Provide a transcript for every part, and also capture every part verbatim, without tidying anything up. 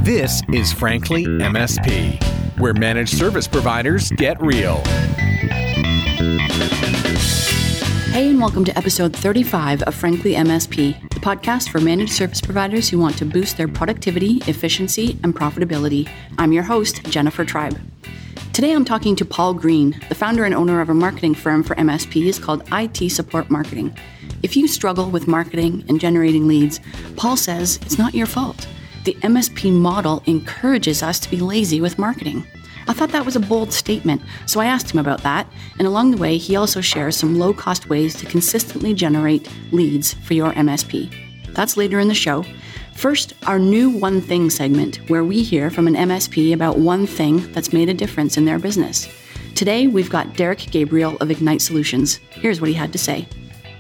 This is Frankly M S P, where managed service providers get real. Hey, and welcome to episode thirty-five of Frankly M S P, the podcast for managed service providers who want to boost their productivity, efficiency, and profitability. I'm your host, Jennifer Tribe. Today I'm talking to Paul Green, the founder and owner of a marketing firm for M S Ps called I T Support Marketing. If you struggle with marketing and generating leads, Paul says it's not your fault. The M S P model encourages us to be lazy with marketing. I thought that was a bold statement, so I asked him about that, and along the way, he also shares some low-cost ways to consistently generate leads for your M S P. That's later in the show. First, our new One Thing segment, where we hear from an M S P about one thing that's made a difference in their business. Today, we've got Derek Gabriel of Ignite Solutions. Here's what he had to say.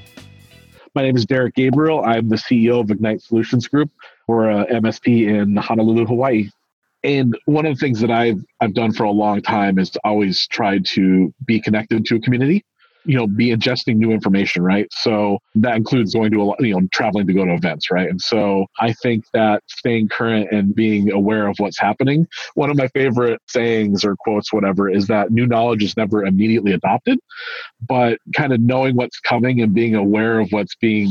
My name is Derek Gabriel. I'm the C E O of Ignite Solutions Group. We're a M S P in Honolulu, Hawaii. And one of the things that I've I've done for a long time is to always try to be connected to a community, you know, be ingesting new information, right? So that includes going to a lot, you know, traveling to go to events, right? And so I think that staying current and being aware of what's happening, one of my favorite sayings or quotes, whatever, is that new knowledge is never immediately adopted, but kind of knowing what's coming and being aware of what's being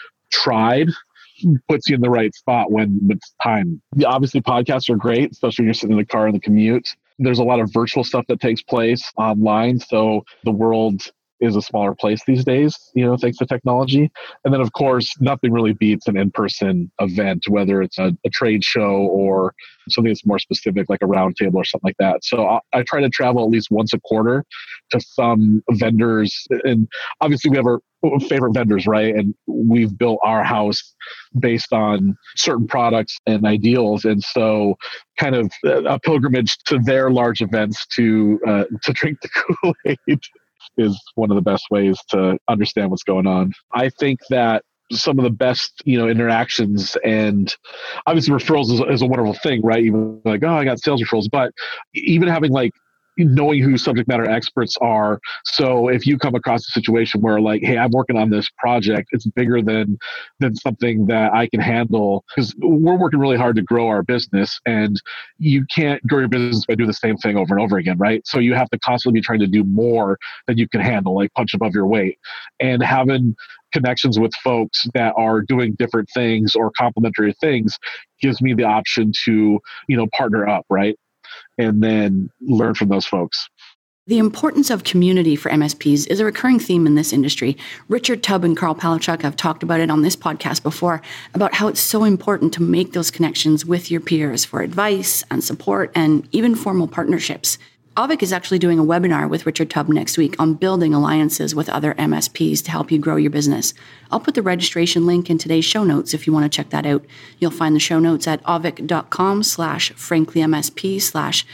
tried puts you in the right spot when it's time. Yeah, obviously, podcasts are great, especially when you're sitting in the car in the commute. There's a lot of virtual stuff that takes place online. So the world is a smaller place these days, you know, thanks to technology. And then, of course, nothing really beats an in-person event, whether it's a, a trade show or something that's more specific, like a roundtable or something like that. So I, I try to travel at least once a quarter to some vendors. And obviously, we have our favorite vendors, right? And we've built our house based on certain products and ideals. And so kind of a pilgrimage to their large events to uh, to drink the Kool-Aid is one of the best ways to understand what's going on. I think that some of the best, you know, interactions, and obviously referrals is, is a wonderful thing, right? Even like, oh, I got sales referrals, but even having like knowing who subject matter experts are. So if you come across a situation where like, hey, I'm working on this project, it's bigger than than something that I can handle, because we're working really hard to grow our business, and you can't grow your business by doing the same thing over and over again, right? So you have to constantly be trying to do more than you can handle, like punch above your weight. And having connections with folks that are doing different things or complementary things gives me the option to, you know, partner up, right? And then learn from those folks. The importance of community for M S Ps is a recurring theme in this industry. Richard Tubb and Carl Palachuk have talked about it on this podcast before, about how it's so important to make those connections with your peers for advice and support and even formal partnerships. Avik is actually doing a webinar with Richard Tubb next week on building alliances with other M S Ps to help you grow your business. I'll put the registration link in today's show notes if you want to check that out. You'll find the show notes at avik.com slash franklymsp slash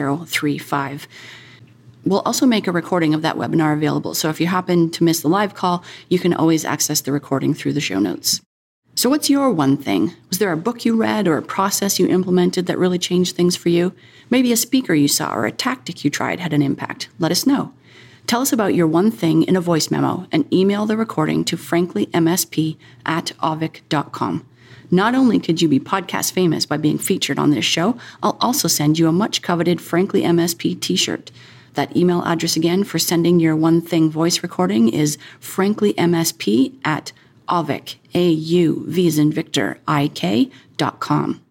035. We'll also make a recording of that webinar available, so if you happen to miss the live call, you can always access the recording through the show notes. So what's your one thing? Was there a book you read or a process you implemented that really changed things for you? Maybe a speaker you saw or a tactic you tried had an impact. Let us know. Tell us about your one thing in a voice memo and email the recording to franklymsp at avik dot com. Not only could you be podcast famous by being featured on this show, I'll also send you a much coveted Frankly M S P t-shirt. That email address again for sending your one thing voice recording is franklymsp at Avik, A U V as in Victor, I K dot com.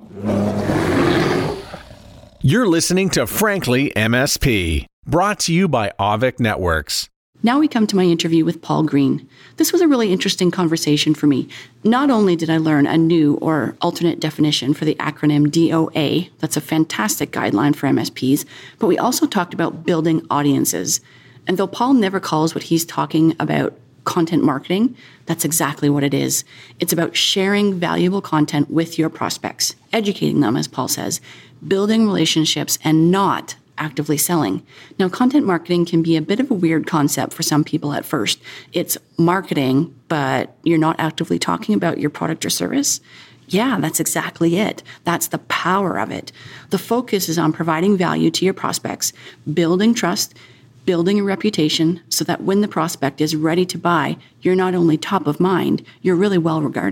You're listening to Frankly M S P, brought to you by Avik Networks. Now we come to my interview with Paul Green. This was a really interesting conversation for me. Not only did I learn a new or alternate definition for the acronym D O A, that's a fantastic guideline for M S Ps, but we also talked about building audiences. And though Paul never calls what he's talking about content marketing, that's exactly what it is. It's about sharing valuable content with your prospects, educating them, as Paul says, building relationships, and not actively selling. Now, content marketing can be a bit of a weird concept for some people at first. It's marketing, but you're not actively talking about your product or service. Yeah, that's exactly it. That's the power of it. The focus is on providing value to your prospects, building trust, building a reputation so that when the prospect is ready to buy, you're not only top of mind, you're really well regarded.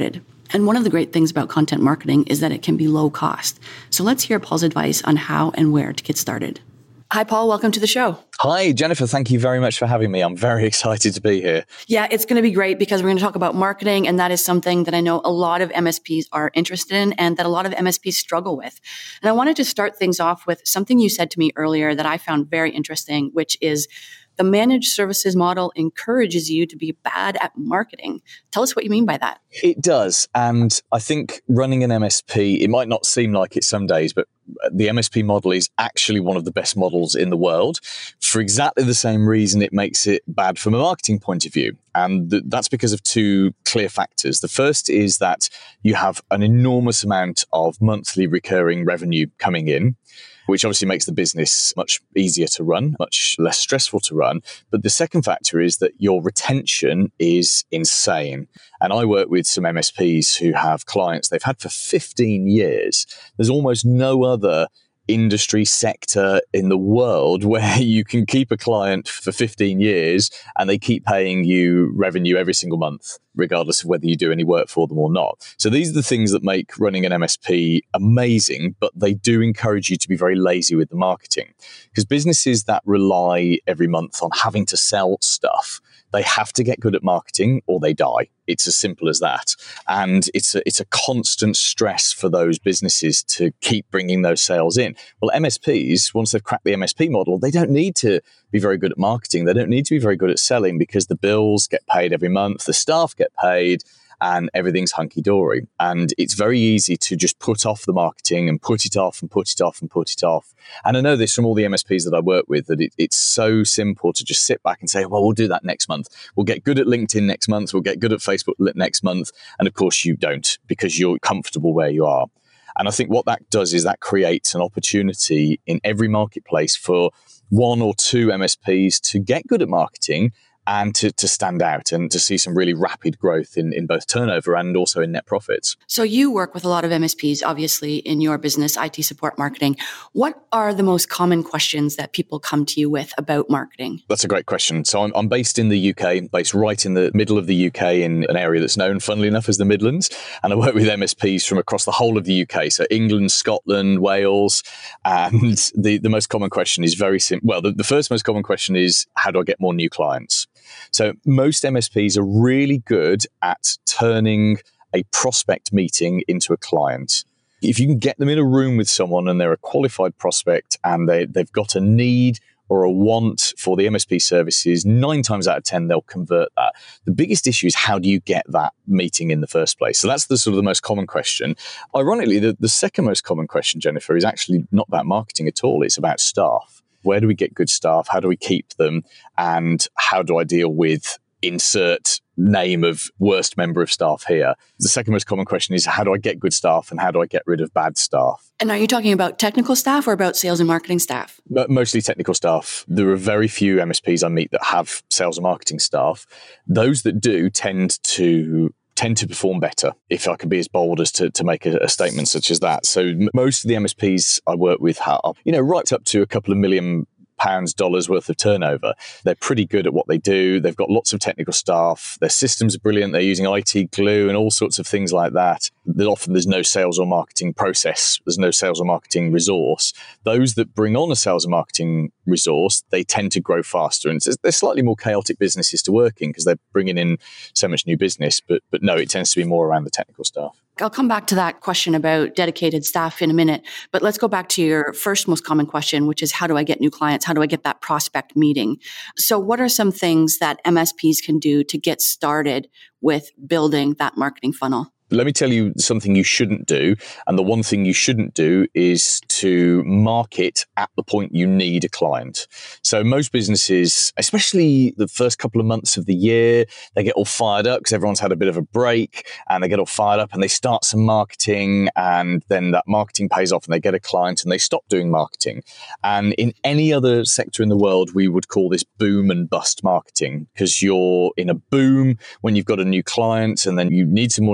And one of the great things about content marketing is that it can be low cost. So let's hear Paul's advice on how and where to get started. Hi, Paul. Welcome to the show. Hi, Jennifer. Thank you very much for having me. I'm very excited to be here. Yeah, it's going to be great because we're going to talk about marketing. And that is something that I know a lot of M S Ps are interested in and that a lot of M S Ps struggle with. And I wanted to start things off with something you said to me earlier that I found very interesting, which is the managed services model encourages you to be bad at marketing. Tell us what you mean by that. It does. And I think running an M S P, it might not seem like it some days, but the M S P model is actually one of the best models in the world for exactly the same reason it makes it bad from a marketing point of view. And th- that's because of two clear factors. The first is that you have an enormous amount of monthly recurring revenue coming in, which obviously makes the business much easier to run, much less stressful to run. But the second factor is that your retention is insane. And I work with some M S Ps who have clients they've had for fifteen years. There's almost no other industry sector in the world where you can keep a client for fifteen years and they keep paying you revenue every single month, regardless of whether you do any work for them or not. So these are the things that make running an M S P amazing, but they do encourage you to be very lazy with the marketing. Because businesses that rely every month on having to sell stuff, they have to get good at marketing or they die. It's as simple as that. And it's a, it's a constant stress for those businesses to keep bringing those sales in. Well, M S Ps, once they've cracked the M S P model, they don't need to be very good at marketing. They don't need to be very good at selling because the bills get paid every month, the staff get paid, and everything's hunky-dory. And it's very easy to just put off the marketing and put it off and put it off and put it off. And I know this from all the M S Ps that I work with, that it, it's so simple to just sit back and say, well, we'll do that next month. We'll get good at LinkedIn next month. We'll get good at Facebook next month. And of course you don't, because you're comfortable where you are. And I think what that does is that creates an opportunity in every marketplace for one or two M S Ps to get good at marketing and to, to stand out and to see some really rapid growth in, in both turnover and also in net profits. So you work with a lot of M S Ps, obviously, in your business, I T support marketing. What are the most common questions that people come to you with about marketing? That's a great question. So I'm, I'm based in the U K, based right in the middle of the U K in an area that's known, funnily enough, as the Midlands. And I work with M S Ps from across the whole of the U K. So England, Scotland, Wales. And the, the most common question is very simple. Well, the, the first most common question is, how do I get more new clients? So most M S Ps are really good at turning a prospect meeting into a client. If you can get them in a room with someone and they're a qualified prospect and they, they've got a need or a want for the M S P services, nine times out of ten, they'll convert that. The biggest issue is, how do you get that meeting in the first place? So that's the sort of the most common question. Ironically, the, the second most common question, Jennifer, is actually not about marketing at all. It's about staff. Where do we get good staff? How do we keep them? And how do I deal with insert name of worst member of staff here? The second most common question is, how do I get good staff and how do I get rid of bad staff? And are you talking about technical staff or about sales and marketing staff? Mostly technical staff. There are very few M S Ps I meet that have sales and marketing staff. Those that do tend to tend to perform better, if I could be as bold as to, to make a, a statement such as that. So m- most of the M S Ps I work with have, you know, right up to a couple of million pounds, dollars worth of turnover. They're pretty good at what they do. They've got lots of technical staff. Their systems are brilliant. They're using I T glue and all sorts of things like that. That often there's no sales or marketing process. There's no sales or marketing resource. Those that bring on a sales and marketing resource, they tend to grow faster. And they're slightly more chaotic businesses to work in because they're bringing in so much new business. But but no, it tends to be more around the technical staff. I'll come back to that question about dedicated staff in a minute, but let's go back to your first most common question, which is, how do I get new clients? How do I get that prospect meeting? So what are some things that M S Ps can do to get started with building that marketing funnel? Let me tell you something you shouldn't do. And the one thing you shouldn't do is to market at the point you need a client. So most businesses, especially the first couple of months of the year, they get all fired up because everyone's had a bit of a break and they get all fired up and they start some marketing, and then that marketing pays off and they get a client and they stop doing marketing. And in any other sector in the world, we would call this boom and bust marketing, because you're in a boom when you've got a new client and then you need some more new clients.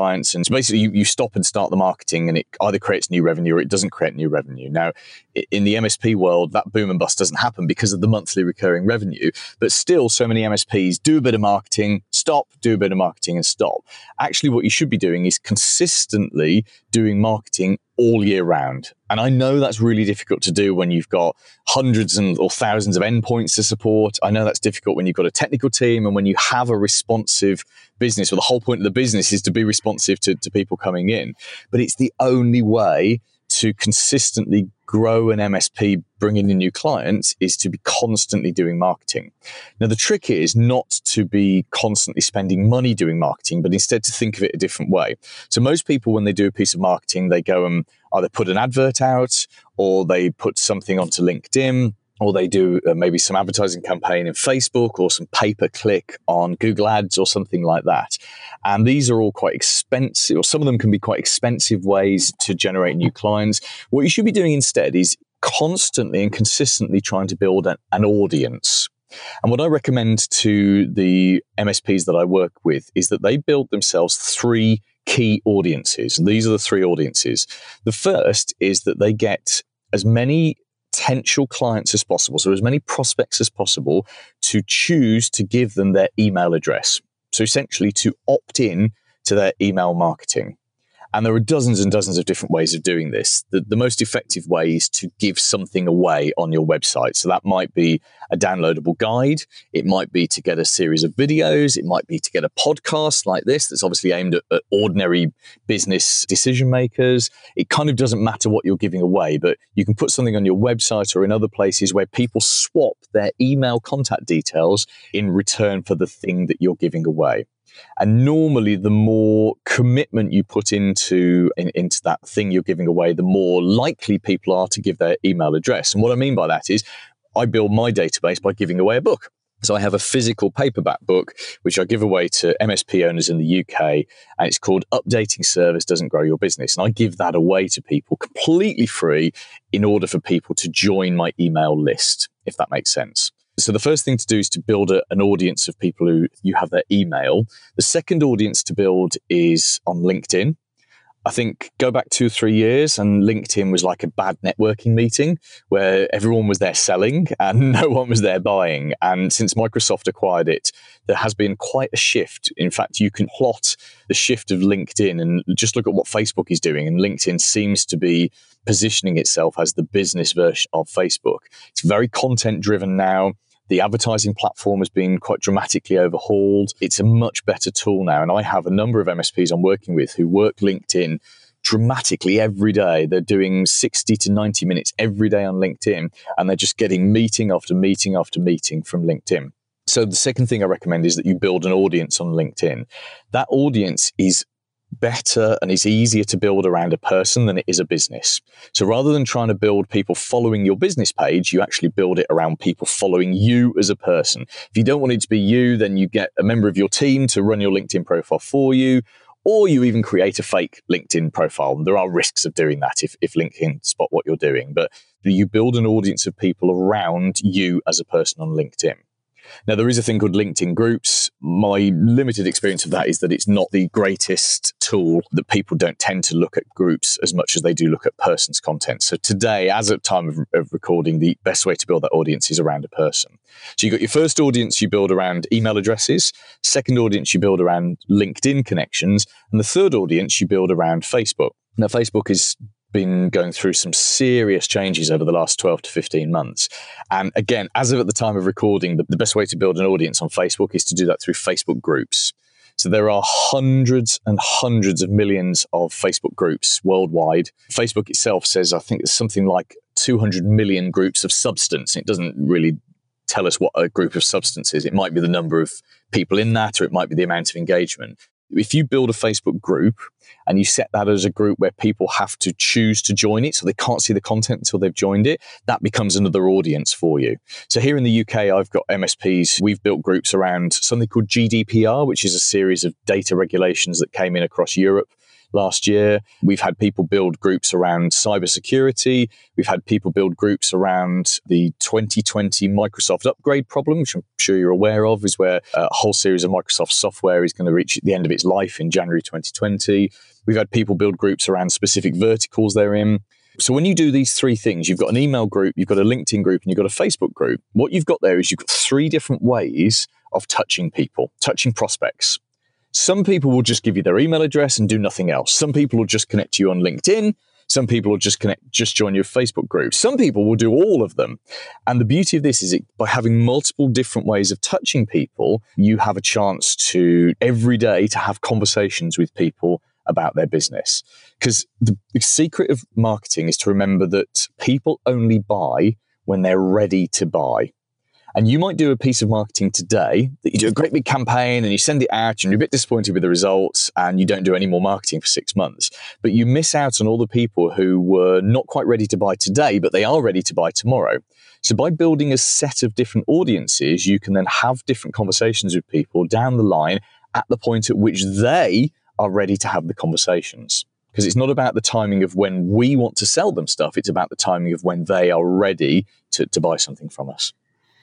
clients. And so basically you, you stop and start the marketing, and it either creates new revenue or it doesn't create new revenue. Now, in the M S P world, that boom and bust doesn't happen because of the monthly recurring revenue. But still, so many M S Ps do a bit of marketing, stop, do a bit of marketing and stop. Actually, what you should be doing is consistently doing marketing all year round. And I know that's really difficult to do when you've got hundreds and or thousands of endpoints to support. I know that's difficult when you've got a technical team and when you have a responsive business. Well, the whole point of the business is to be responsive to, to people coming in. But it's the only way to consistently grow an M S P, bringing in new clients, is to be constantly doing marketing. Now, the trick is not to be constantly spending money doing marketing, but instead to think of it a different way. So most people, when they do a piece of marketing, they go and either put an advert out, or they put something onto LinkedIn, or they do uh, maybe some advertising campaign in Facebook, or some pay-per-click on Google Ads or something like that. And these are all quite expensive, or some of them can be quite expensive ways to generate new clients. What you should be doing instead is constantly and consistently trying to build an, an audience. And what I recommend to the M S Ps that I work with is that they build themselves three key audiences. And these are the three audiences. The first is that they get as many potential clients as possible, so as many prospects as possible, to choose to give them their email address. So essentially to opt in to their email marketing. And there are dozens and dozens of different ways of doing this. The, the most effective way is to give something away on your website. So that might be a downloadable guide. It might be to get a series of videos. It might be to get a podcast like this that's obviously aimed at, at ordinary business decision makers. It kind of doesn't matter what you're giving away, but you can put something on your website or in other places where people swap their email contact details in return for the thing that you're giving away. And normally, the more commitment you put into, in, into that thing you're giving away, the more likely people are to give their email address. And what I mean by that is I build my database by giving away a book. So I have a physical paperback book, which I give away to M S P owners in the U K, and it's called Updating Service Doesn't Grow Your Business. And I give that away to people completely free in order for people to join my email list, if that makes sense. So the first thing to do is to build a, an audience of people who you have their email. The second audience to build is on LinkedIn. I think go back two or three years and LinkedIn was like a bad networking meeting where everyone was there selling and no one was there buying. And since Microsoft acquired it, there has been quite a shift. In fact, you can plot the shift of LinkedIn and just look at what Facebook is doing. And LinkedIn seems to be positioning itself as the business version of Facebook. It's very content driven now. The advertising platform has been quite dramatically overhauled. It's a much better tool now. And I have a number of M S Ps I'm working with who work LinkedIn dramatically every day. They're doing sixty to ninety minutes every day on LinkedIn, and they're just getting meeting after meeting after meeting from LinkedIn. So the second thing I recommend is that you build an audience on LinkedIn. That audience is better and it's easier to build around a person than it is a business. So rather than trying to build people following your business page, you actually build it around people following you as a person. If you don't want it to be you, then you get a member of your team to run your LinkedIn profile for you, or you even create a fake LinkedIn profile. And there are risks of doing that if, if LinkedIn spot what you're doing, but you build an audience of people around you as a person on LinkedIn. Now, there is a thing called LinkedIn Groups. My limited experience of that is that it's not the greatest tool, that people don't tend to look at groups as much as they do look at person's content. So today, as at time of, of recording, the best way to build that audience is around a person. So you've got your first audience you build around email addresses, second audience you build around LinkedIn connections, and the third audience you build around Facebook. Now, Facebook is been going through some serious changes over the last twelve to fifteen months. And again, as of at the time of recording, the, the best way to build an audience on Facebook is to do that through Facebook groups. So there are hundreds and hundreds of millions of Facebook groups worldwide. Facebook itself says, I think it's something like two hundred million groups of substance. It doesn't really tell us what a group of substance is. It might be the number of people in that, or it might be the amount of engagement. If you build a Facebook group and you set that as a group where people have to choose to join it, so they can't see the content until they've joined it, that becomes another audience for you. So here in the U K, I've got M S Ps. We've built groups around something called G D P R, which is a series of data regulations that came in across Europe. last year. We've had people build groups around cybersecurity. We've had people build groups around the twenty twenty Microsoft upgrade problem, which I'm sure you're aware of, is where a whole series of Microsoft software is going to reach the end of its life in January twenty twenty. We've had people build groups around specific verticals they're in. So when you do these three things, you've got an email group, you've got a LinkedIn group, and you've got a Facebook group. What you've got there is you've got three different ways of touching people, touching prospects. Some people will just give you their email address and do nothing else. Some people will just connect to you on LinkedIn. Some people will just connect, just join your Facebook group. Some people will do all of them. And the beauty of this is it, by having multiple different ways of touching people, you have a chance to every day to have conversations with people about their business. Because the, the secret of marketing is to remember that people only buy when they're ready to buy. And you might do a piece of marketing today that you do a great big campaign and you send it out and you're a bit disappointed with the results and you don't do any more marketing for six months. But you miss out on all the people who were not quite ready to buy today, but they are ready to buy tomorrow. So by building a set of different audiences, you can then have different conversations with people down the line at the point at which they are ready to have the conversations. Because it's not about the timing of when we want to sell them stuff. It's about the timing of when they are ready to, to buy something from us.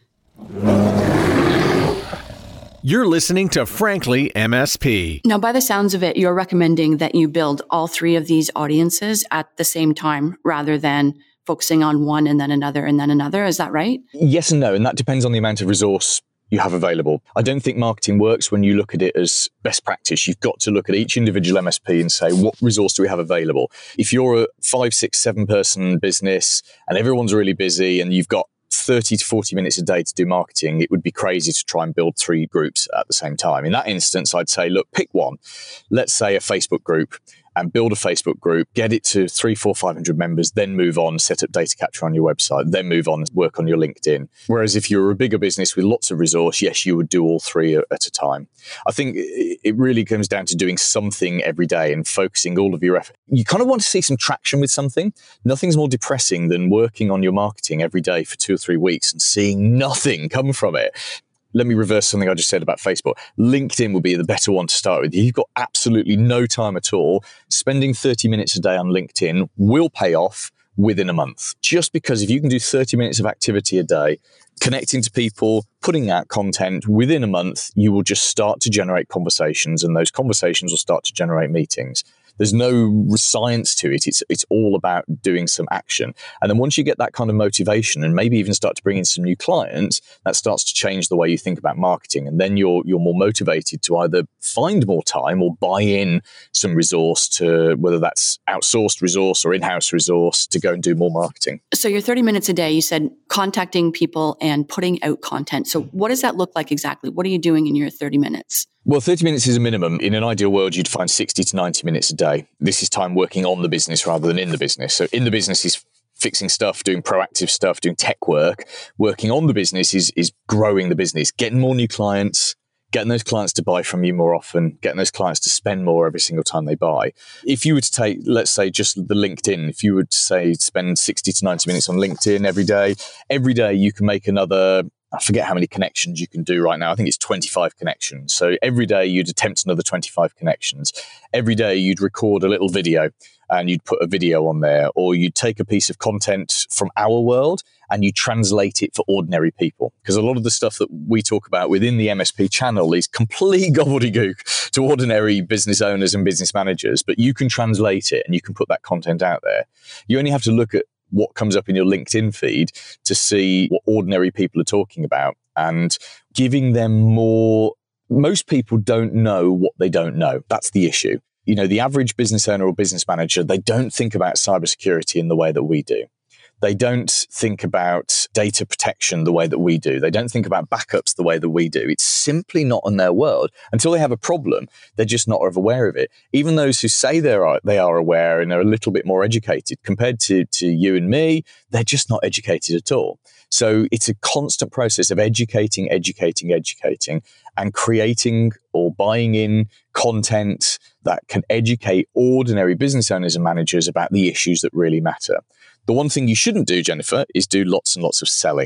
You're listening to Frankly M S P. Now, by the sounds of it, you're recommending that you build all three of these audiences at the same time rather than focusing on one and then another and then another. Is that right? Yes and no. And that depends on the amount of resource you have available. I don't think marketing works when you look at it as best practice. You've got to look at each individual M S P and say, what resource do we have available? If you're a five, six, seven person business and everyone's really busy and you've got thirty to forty minutes a day to do marketing, it would be crazy to try and build three groups at the same time. In that instance, I'd say, look, pick one. Let's say a Facebook group, and build a Facebook group, get it to three, four, five hundred members, then move on, set up data capture on your website, then move on, work on your LinkedIn. Whereas if you're a bigger business with lots of resource, yes, you would do all three at a time. I think it really comes down to doing something every day and focusing all of your effort. You kind of want to see some traction with something. Nothing's more depressing than working on your marketing every day for two or three weeks and seeing nothing come from it. Let me reverse something I just said about Facebook. LinkedIn will be the better one to start with. If you've got absolutely no time at all, spending thirty minutes a day on LinkedIn will pay off within a month. Just because if you can do thirty minutes of activity a day, connecting to people, putting out content, within a month, you will just start to generate conversations, and those conversations will start to generate meetings. There's no science to it. It's it's all about doing some action. And then once you get that kind of motivation and maybe even start to bring in some new clients, that starts to change the way you think about marketing. And then you're you're more motivated to either find more time or buy in some resource, to whether that's outsourced resource or in-house resource, to go and do more marketing. So your thirty minutes a day, you said contacting people and putting out content. So what does that look like exactly? What are you doing in your thirty minutes? Well, thirty minutes is a minimum. In an ideal world, you'd find sixty to ninety minutes a day. This is time working on the business rather than in the business. So in the business is fixing stuff, doing proactive stuff, doing tech work. Working on the business is, is growing the business, getting more new clients, getting those clients to buy from you more often, getting those clients to spend more every single time they buy. If you were to take, let's say, just the LinkedIn, if you would say spend sixty to ninety minutes on LinkedIn every day, every day you can make another, I forget how many connections you can do right now. I think it's twenty-five connections. So every day you'd attempt another twenty-five connections. Every day you'd record a little video and you'd put a video on there, or you'd take a piece of content from our world and you translate it for ordinary people. Because a lot of the stuff that we talk about within the M S P channel is complete gobbledygook to ordinary business owners and business managers, but you can translate it and you can put that content out there. You only have to look at what comes up in your LinkedIn feed to see what ordinary people are talking about, and giving them more. Most people don't know what they don't know. That's the issue. You know, the average business owner or business manager, they don't think about cybersecurity in the way that we do. They don't think about data protection the way that we do. They don't think about backups the way that we do. It's simply not in their world. Until they have a problem, they're just not aware of it. Even those who say they are, they are aware and are a little bit more educated compared to, to you and me, they're just not educated at all. So it's a constant process of educating, educating, educating, and creating or buying in content that can educate ordinary business owners and managers about the issues that really matter. The one thing you shouldn't do, Jennifer, is do lots and lots of selling.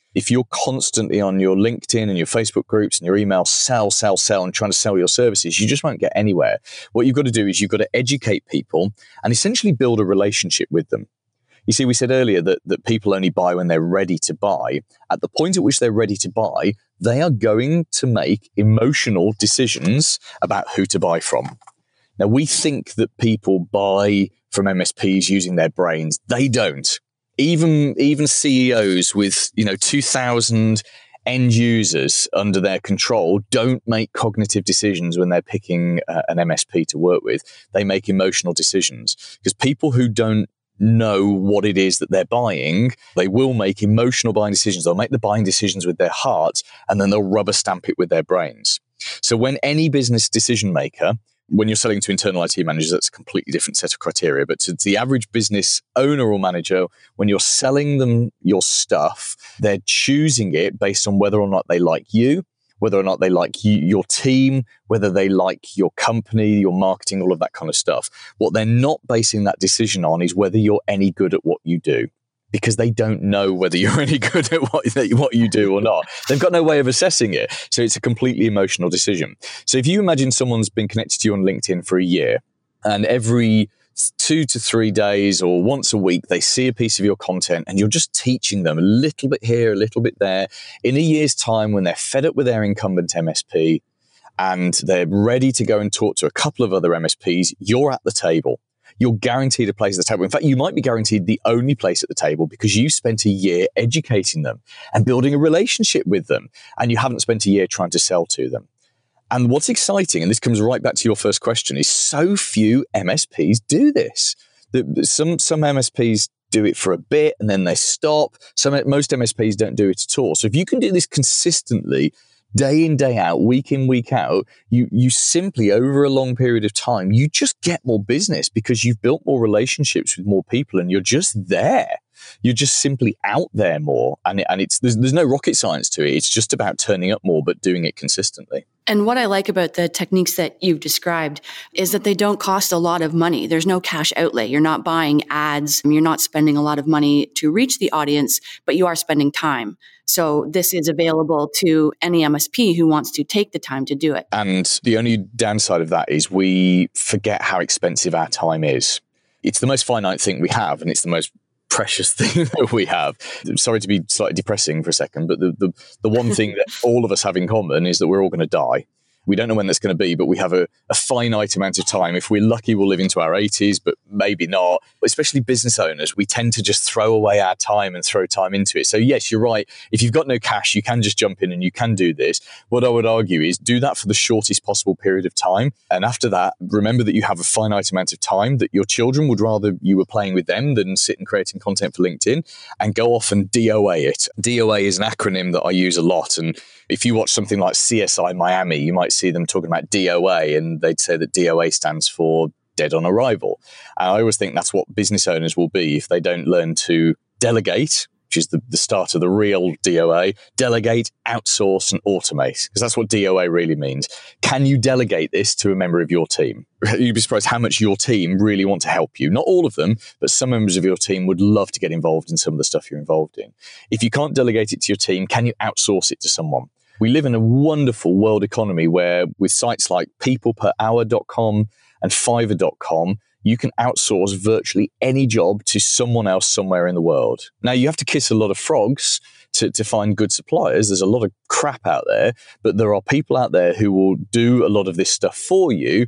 If you're constantly on your LinkedIn and your Facebook groups and your email, sell, sell, sell, and trying to sell your services, you just won't get anywhere. What you've got to do is you've got to educate people and essentially build a relationship with them. You see, we said earlier that, that people only buy when they're ready to buy. At the point at which they're ready to buy, they are going to make emotional decisions about who to buy from. Now, we think that people buy from M S Ps using their brains. They don't. Even, even C E Os with, you know, two thousand end users under their control don't make cognitive decisions when they're picking uh, an M S P to work with. They make emotional decisions, because people who don't know what it is that they're buying, they will make emotional buying decisions. They'll make the buying decisions with their heart, and then they'll rubber stamp it with their brains. So when any business decision maker, when you're selling to internal I T managers, that's a completely different set of criteria. But to the average business owner or manager, when you're selling them your stuff, they're choosing it based on whether or not they like you, whether or not they like you, your team, whether they like your company, your marketing, all of that kind of stuff. What they're not basing that decision on is whether you're any good at what you do, because they don't know whether you're any good at what, what you do or not. They've got no way of assessing it. So it's a completely emotional decision. So if you imagine someone's been connected to you on LinkedIn for a year, and every two to three days or once a week, they see a piece of your content and you're just teaching them a little bit here, a little bit there. In a year's time, when they're fed up with their incumbent M S P and they're ready to go and talk to a couple of other M S Ps, you're at the table. You're guaranteed a place at the table. In fact, you might be guaranteed the only place at the table, because you spent a year educating them and building a relationship with them, and you haven't spent a year trying to sell to them. And what's exciting, and this comes right back to your first question, is so few M S Ps do this. The, some, some M S Ps do it for a bit and then they stop. Some, most M S Ps don't do it at all. So if you can do this consistently, day in, day out, week in, week out, you you simply, over a long period of time, you just get more business because you've built more relationships with more people and you're just there. You're just simply out there more. And, it, and it's there's, there's no rocket science to it. It's just about turning up more, but doing it consistently. And what I like about the techniques that you've described is that they don't cost a lot of money. There's no cash outlay. You're not buying ads. You're not spending a lot of money to reach the audience, but you are spending time. So this is available to any M S P who wants to take the time to do it. And the only downside of that is we forget how expensive our time is. It's the most finite thing we have, and it's the most precious thing that we have. Sorry to be slightly depressing for a second, but the, the, the one thing that all of us have in common is that we're all going to die. We don't know when that's going to be, but we have a, a finite amount of time. If we're lucky, we'll live into our eighties, but maybe not. Especially business owners, we tend to just throw away our time and throw time into it. So yes, you're right. If you've got no cash, you can just jump in and you can do this. What I would argue is do that for the shortest possible period of time. And after that, remember that you have a finite amount of time, that your children would rather you were playing with them than sit and creating content for LinkedIn, and go off and D O A it. D O A is an acronym that I use a lot. And if you watch something like C S I Miami, you might see them talking about D O A, and they'd say that D O A stands for dead on arrival. And I always think that's what business owners will be if they don't learn to delegate, which is the, the start of the real D O A, delegate, outsource, and automate, because that's what D O A really means. Can you delegate this to a member of your team? You'd be surprised how much your team really want to help you. Not all of them, but some members of your team would love to get involved in some of the stuff you're involved in. If you can't delegate it to your team, can you outsource it to someone? We live in a wonderful world economy where with sites like people per hour dot com and fiverr dot com, you can outsource virtually any job to someone else somewhere in the world. Now, you have to kiss a lot of frogs to, to find good suppliers. There's a lot of crap out there, but there are people out there who will do a lot of this stuff for you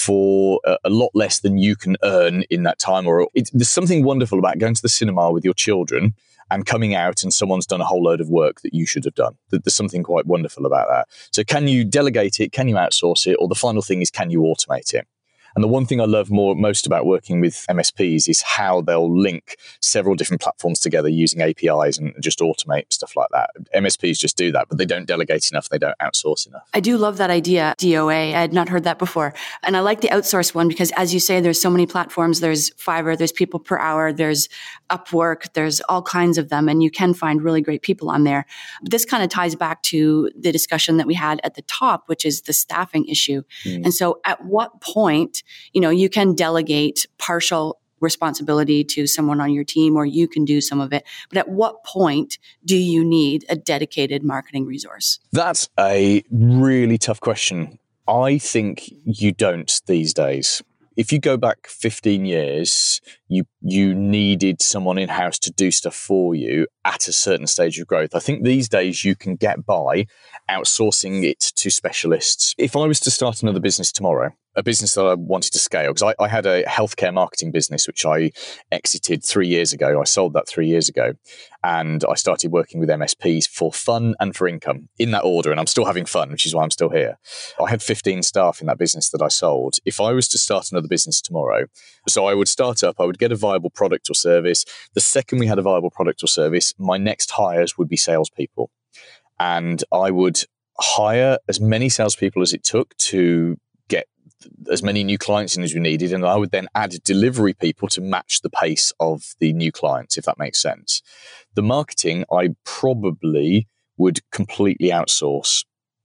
for a, a lot less than you can earn in that time. Or it's, there's something wonderful about going to the cinema with your children and coming out and someone's done a whole load of work that you should have done. There's something quite wonderful about that. So can you delegate it? Can you outsource it? Or the final thing is, can you automate it? And the one thing I love more most about working with M S Ps is how they'll link several different platforms together using A P Is and just automate stuff like that. M S Ps just do that, but they don't delegate enough. They don't outsource enough. I do love that idea, D O A. I had not heard that before. And I like the outsource one because, as you say, there's so many platforms. There's Fiverr, there's People Per Hour, there's Upwork, there's all kinds of them, and you can find really great people on there. But this kind of ties back to the discussion that we had at the top, which is the staffing issue. Mm. And so at what point, you know, you can delegate partial responsibility to someone on your team, or you can do some of it. But at what point do you need a dedicated marketing resource? That's a really tough question. I think you don't these days. If you go back fifteen years, you you needed someone in-house to do stuff for you at a certain stage of growth. I think these days you can get by outsourcing it to specialists. If I was to start another business tomorrow, a business that I wanted to scale, because I, I had a healthcare marketing business which I exited three years ago. I sold that three years ago, and I started working with M S Ps for fun and for income in that order. And I'm still having fun, which is why I'm still here. I had fifteen staff in that business that I sold. If I was to start another business tomorrow, so I would start up, I would get a viable product or service. The second we had a viable product or service, my next hires would be salespeople. And I would hire as many salespeople as it took to get as many new clients in as we needed. And I would then add delivery people to match the pace of the new clients, if that makes sense. The marketing, I probably would completely outsource.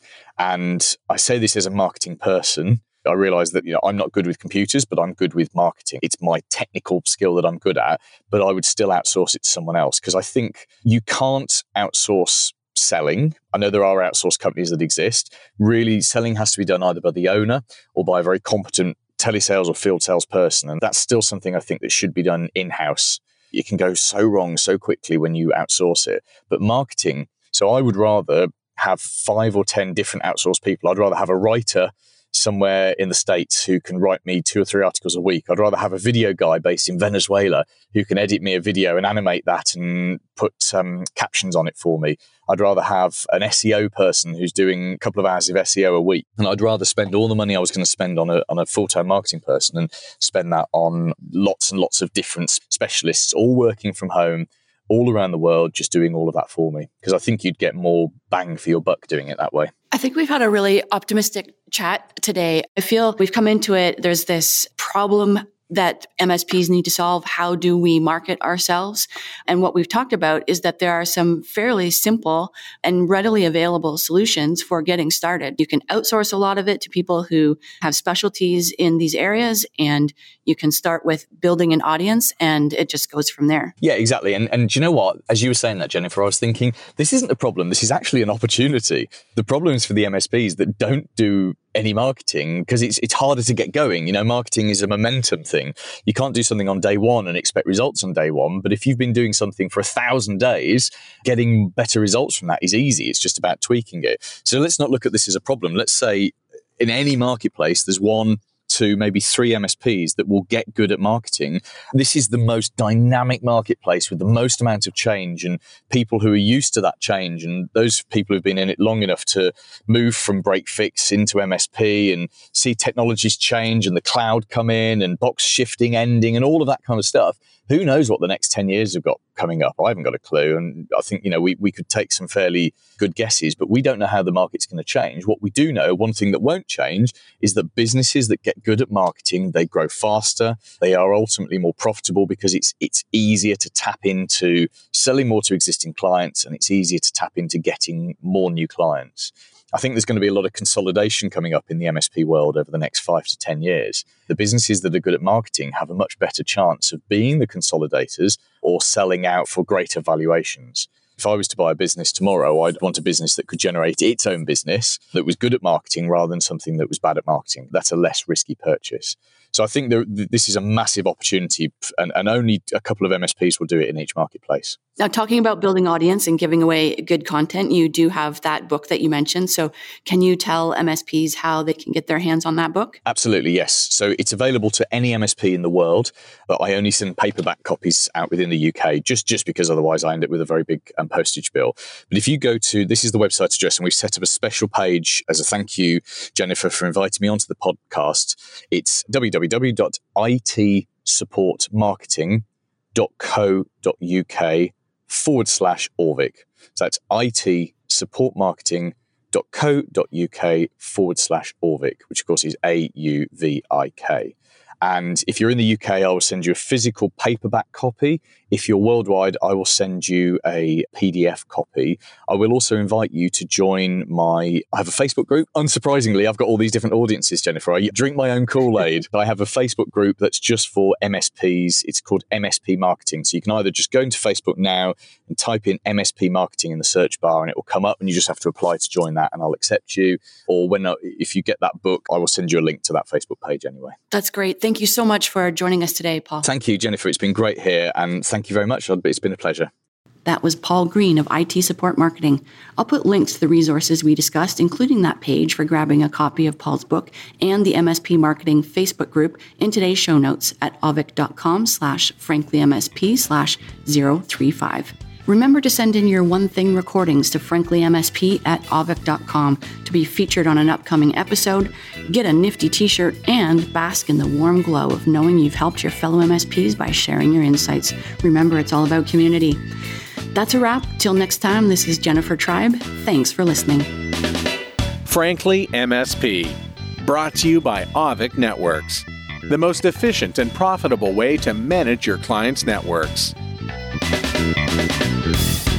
And I say this as a marketing person. I realize that, you know, I'm not good with computers, but I'm good with marketing. It's my technical skill that I'm good at, but I would still outsource it to someone else, because I think you can't outsource selling. I know there are outsourced companies that exist. Really, selling has to be done either by the owner or by a very competent telesales or field salesperson. And that's still something I think that should be done in-house. It can go so wrong so quickly when you outsource it. But marketing, so I would rather have five or ten different outsourced people. I'd rather have a writer somewhere in the States who can write me two or three articles a week. I'd rather have a video guy based in Venezuela who can edit me a video and animate that and put um, captions on it for me. I'd rather have an S E O person who's doing a couple of hours of S E O a week. And I'd rather spend all the money I was going to spend on a, on a full-time marketing person and spend that on lots and lots of different specialists, all working from home, all around the world, just doing all of that for me. Because I think you'd get more bang for your buck doing it that way. I think we've had a really optimistic chat today. I feel we've come into it. There's this problem that M S Ps need to solve. How do we market ourselves? And what we've talked about is that there are some fairly simple and readily available solutions for getting started. You can outsource a lot of it to people who have specialties in these areas, and you can start with building an audience, and it just goes from there. Yeah, exactly. And and do you know what? As you were saying that, Jennifer, I was thinking, this isn't a problem. This is actually an opportunity. The problem is for the M S Ps that don't do any marketing, because it's it's harder to get going. You know, marketing is a momentum thing. You can't do something on day one and expect results on day one. But if you've been doing something for a thousand days, getting better results from that is easy. It's just about tweaking it. So let's not look at this as a problem. Let's say in any marketplace, there's one, two, maybe three M S Ps that will get good at marketing. This is the most dynamic marketplace with the most amount of change and people who are used to that change. And those people who've been in it long enough to move from break fix into M S P and see technologies change and the cloud come in and box shifting ending and all of that kind of stuff. Who knows what the next ten years have got coming up? I haven't got a clue. And I think, you know, we, we could take some fairly good guesses, but we don't know how the market's going to change. What we do know, one thing that won't change, is that businesses that get good at marketing, they grow faster. They are ultimately more profitable because it's it's easier to tap into selling more to existing clients, and it's easier to tap into getting more new clients. I think there's going to be a lot of consolidation coming up in the M S P world over the next five to ten years. The businesses that are good at marketing have a much better chance of being the consolidators or selling out for greater valuations. If I was to buy a business tomorrow, I'd want a business that could generate its own business that was good at marketing rather than something that was bad at marketing. That's a less risky purchase. So I think there, this is a massive opportunity, and, and only a couple of M S Ps will do it in each marketplace. Now, talking about building audience and giving away good content, you do have that book that you mentioned. So can you tell M S Ps how they can get their hands on that book? Absolutely, yes. So it's available to any M S P in the world, but I only send paperback copies out within the U K, just, just because otherwise I end up with a very big um, postage bill. But if you go to, this is the website address, and we've set up a special page as a thank you, Jennifer, for inviting me onto the podcast. It's w w w dot i t support marketing dot co dot u k forward slash Auvik. So that's I T support marketing dot co dot u k forward slash Auvik, which of course is A U V I K. And if you're in the U K, I will send you a physical paperback copy. If you're worldwide, I will send you a P D F copy. I will also invite you to join my, I have a Facebook group. Unsurprisingly, I've got all these different audiences, Jennifer. I drink my own Kool-Aid. I have a Facebook group that's just for M S Ps. It's called M S P Marketing. So you can either just go into Facebook now and type in M S P Marketing in the search bar and it will come up and you just have to apply to join that and I'll accept you. Or when I, if you get that book, I will send you a link to that Facebook page anyway. That's great. Thank you so much for joining us today, Paul. Thank you, Jennifer. It's been great here and thank you very much. It's been a pleasure. That was Paul Green of I T Support Marketing. I'll put links to the resources we discussed, including that page for grabbing a copy of Paul's book and the M S P Marketing Facebook group in today's show notes at avik.com slash franklymsp slash 035. Remember to send in your One Thing recordings to franklymsp at avik dot com to be featured on an upcoming episode, get a nifty t-shirt, and bask in the warm glow of knowing you've helped your fellow M S Ps by sharing your insights. Remember, it's all about community. That's a wrap. Till next time, this is Jennifer Tribe. Thanks for listening. Frankly M S P, brought to you by Avik Networks, the most efficient and profitable way to manage your clients' networks.